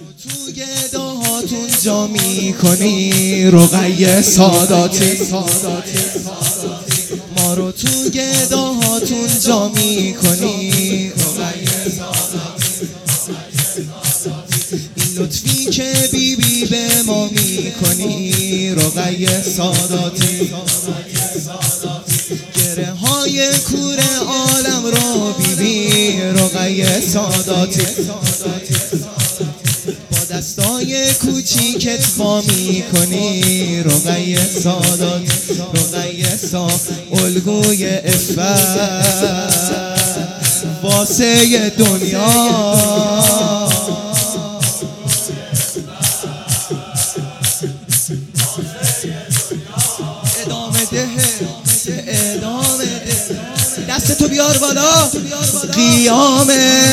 تو گداهاتون جا میکنی رقیه ساداتی، ما رو تو گداهاتون جا میکنی رقیه ساداتی. این لطفی که بی بی به ما میکنی رقیه ساداتی، گره های کور عالم رو بی بی رقیه ساداتی. با دستای کوچیکت وا میکنی رقیه ساداتی، رقیه الگوی عفت واسه دنیا. ادامه ده، ادامه ده، دستتو بیار بالا. قیام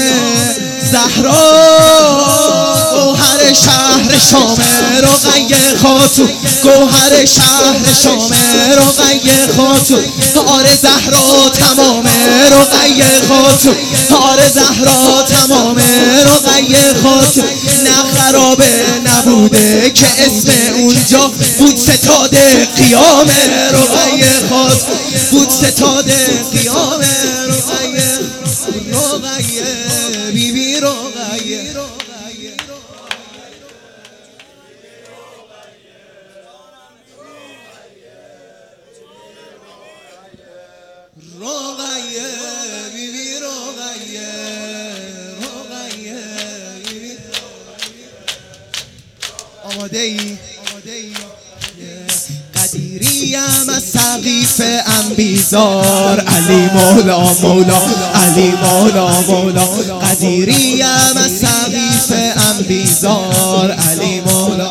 زهرا گوهر شهر شامه رقیه خاتون، گوهر شهر شامه رقیه خاتون. آره زهرا تمامه رقیه خاتون، آره زهرا تمامه رقیه خاتون. نه خرابه نبوده که اسم اونجا بود ستاده قیامه رقیه خاتون، بود ستاده قیامه رقیه، رقیه بی بی رقیه. رقیه بی بی رقیه، رقیه بی بی. آماده ای؟ قدیریم از سقیف انبیزار علی مولا مولا، علی مولا مولا. قدیریم از سقیف انبیزار علی مولا.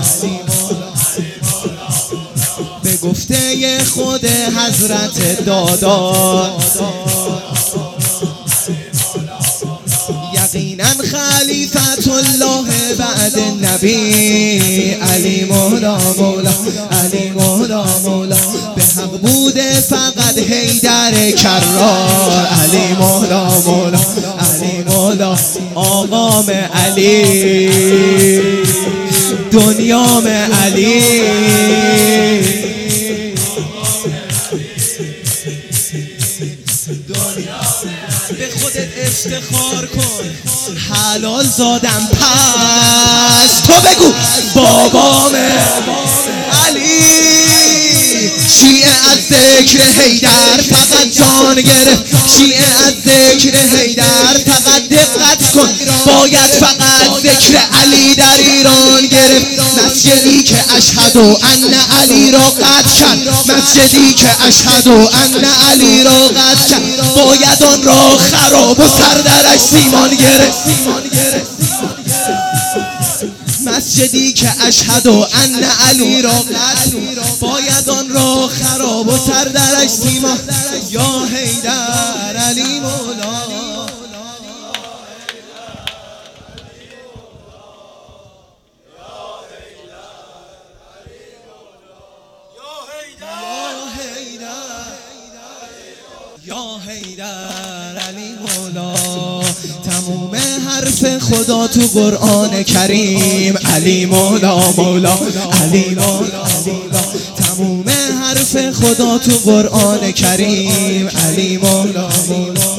به گفته خود حضرت دادا یقینا خلیفت الله بعد نبی علی مولا مولا، علی مولا مولا. به حق بوده فقط حیدر کرار علی مولا مولا، علی مولا. آقام علی دنیام علی، به خودت افتخار کن حلال زادم پس تو بگو بابام علی. شیعه از ذکر حیدر فقط جان گرفت، شیعه از ذکر حیدر فقط دقت کن. باید فقط ذکر علی در ایران گرفت. مسجدی که اشهد ان علی را قطع کرد، مسجدی که اشهد ان علی را قطع کرد، باید آن را خراب و سردرش سیمان گرفت. مسجدی که اشهد ان علی را قطع، باید آن را خراب و سردرش سیمان. یا حیدر علی مولا، یا حیدر علی مولا. تموم حرف خدا تو قرآن کریم علی مولا مولا، علی مولا مولا. تموم حرف خدا تو قرآن کریم علی مولا مولا.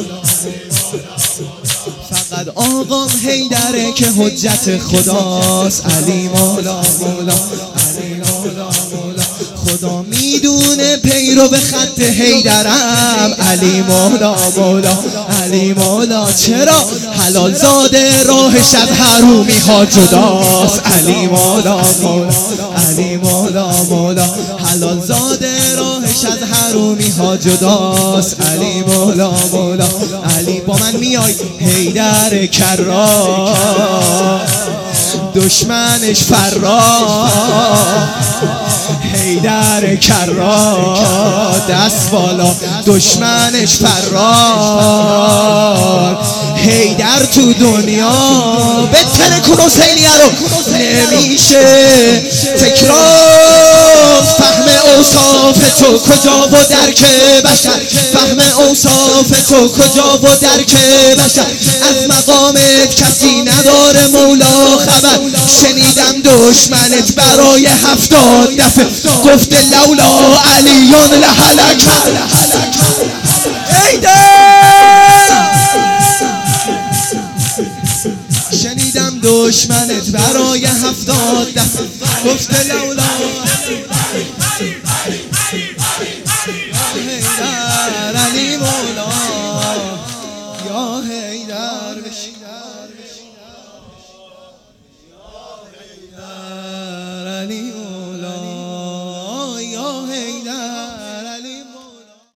فقط آقام حیدره که حجت خداست علی مولا مولا، علی مولا مولا. خدا میدونه پیرو به خط حیدرم علی مولا مولا، علی مولا. چرا حلال زاده راهش از حرومی ها جداست علی مولا مولا، علی مولا مولا. حلال زاده راهش از حرومی ها جداست علی مولا مولا، علی. با من میای حیدر کرار دشمنش فرار، حیدر کرار دست بالا دشمنش فرار. حیدر تو دنیا بهتره کن حسینیه رو نمیشه تکرار. فهم اوصاف تو کجا و درک بشر، فهم اوصاف تو کجا و درک بشر. از مقامت کسی نداره مولا خبر، شنیدم دشمنت برای 70 دفعه گفت لولا علیون لهلک. شنیدم دشمنت برای 70 دفعه گفت لولا